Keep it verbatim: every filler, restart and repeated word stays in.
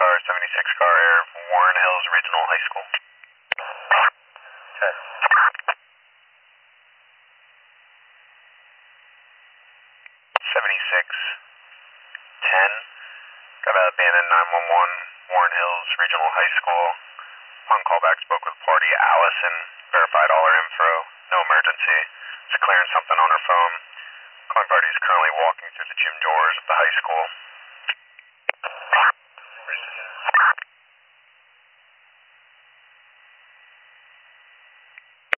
car, seventy-six car air, Warren Hills Regional High School. Okay. seventy-six ten. Got a abandoned nine one one, Warren Hills Regional High School. On callback, spoke with party Allison, verified all her info, no emergency. She's clearing something on her phone. Calling party is currently walking through the gym doors of the high school.